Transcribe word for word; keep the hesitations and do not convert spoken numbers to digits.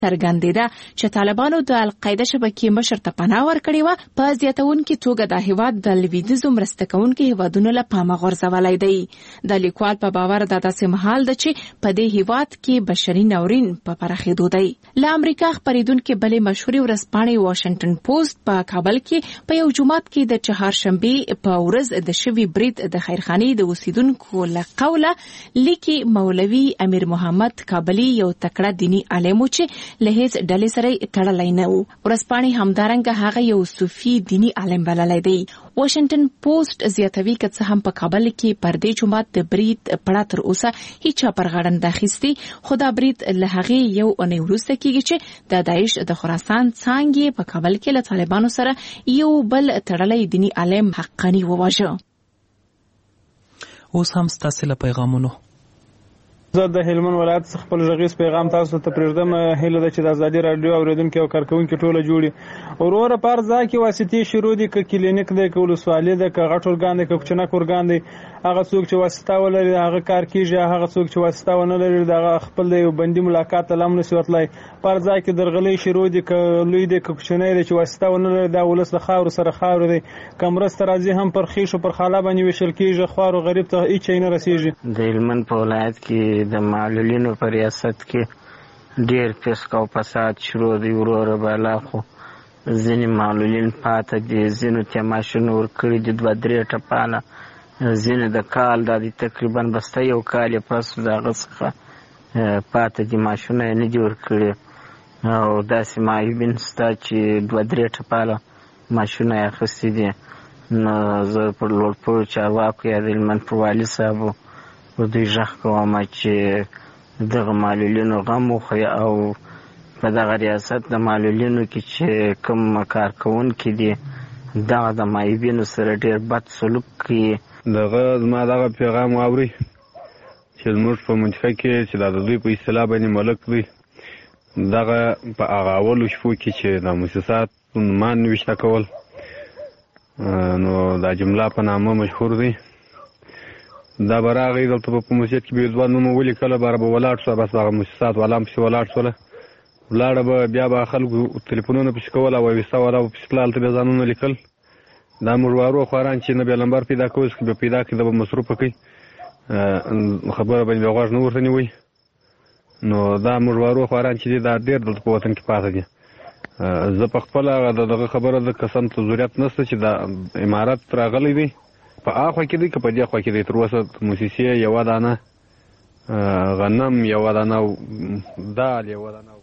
څرګندېده چې طالبانو د القاعده شبکې مشر ته پناه ورکړې وه. په زیاتونکي توګه د هیواد د لویدیځو مرسته کوونکو هیوادونو له پامه غورځولی دی. د لیکوال په باور دا داسې مهال ده چې په دې هیواد کې بشري ناورین په پراخېدو دی. له امریکا خپرېدونکې بلې مشهورې ورځپاڼې واشنګټن پوسټ په کابل کې په یو جومات کې د چهارشنبې په ورځ د شوي برید د خیرخانې د اوسیدونکو له قوله لیکي مولوي امیر محمد کابلي یو تکړه دیني عالم و چې له هیڅ ډلې سره تړلی نه و. ورځپاڼې همدارنګه هغه یو صوفي دیني عالم بللی دی. واشنګټن پوسټ زیاتوي که څه هم په کابل کې پر دې جومات د برید پړه تر اوسه هیچا پر غاړه نه ده اخیستې، خو دا برید له هغې یو اونۍ وروسته کېږي چې د داعش د خراسان څانګې په کابل کې له طالبانو سره یو بل تړلی دیني عالم حقاني وواژه. اوس هم ستاسې له پیغامونو. زه د هلمند ولایت څخه خپل غږیز پیغام تاسو ته پرېږدم. هیله ده چې د ازادي راډیو اورېدونکي او کارکوونکي ټوله جوړي. وروره په هر ځای کې واسطې شروع دي، که کلینیک دی، که ولسوالي ده، که غټ ارګان دی، که کوچنک ارګان دی. هغه څوک چې واسطه ولري هغه کار کېږي، هغه څوک چې واسطه ونه لري دغه خپل د یو بندي ملاقات ته هم نشي ورتلی. په هر ځای کې درغلۍ شروع دي، که لوی دی که کوچنی دی، چې واسطه ونه لري دا ولس د خاورو سره خاورو دی. که مرسته راځي هم پر خیشو پر خاله باندې ویشل کېږي، خوارو غریب ته هېڅ شی نه رسېږي. د هلمند په ولایت کې د معلولینو په ریاست کې ډېر فسق او فساد شروع دی. وروره بالا خو ځینې معلولین پاته دي، ځینو ته ماشین ورکړي دي دوه درې ټپاله، ځینې د کال دا دي تقریبا بسته یو کال یې پس د هغه څخه پاته دي، ماشینونه یې نه دي ورکړي. او داسې معیوبین شته چې دوه درې ټپاله ماشینونه یې اخیستي دي. نو زه پر لوړپوړو چارواکو یا د هلمند پر والي صاحبو په دوی غږ کوم چې دغه معلولینو غم وخوري او په دغه ریاست د معلولینو کې چې کوم کارکوونکي دي دغه د معیوبینو سره ډېر بد سلوک کوي. دغه زما دغه پیغام واورئ چې زموږ په منطقه کې چې دا د دوی په اصطلاح باندې ملک دی، دغه په هغه اولو شپو کې چې د مؤسسات نومان نوشته کول، نو دا جمله په نامه مشهور دی. دا به راغی دلته په موسیقیت کې به یو دوه نومه ولیکله، باره به ولاړ شوه، بس هغه مؤسسات والا هم پسې ولاړ شوله. ولاړه به بیا به خلکو تلیفونونه پسې کول او ویسته والا به پسې تله، هلته به ځانونه لیکل. دا موږ وارو خواران چې نه بیا لمبر پیدا کوي، که به پیدا کړي دا به مصروفه کوي، خبره باندې به غوږ نه ورته نیوئ. نو دا موږ وارو خواران چې دي دا ډېر دلته په وطن کې پاته دي. زه په خپله هغه د دغه خبره د قسم ته ضرورت نشته چې دا امارت راغلی دی په هغه خوا کې دی که په دې خوا کې دی. تر اوسه موسسې یوه دانه غنم، یوه دانه دال، یوه دانه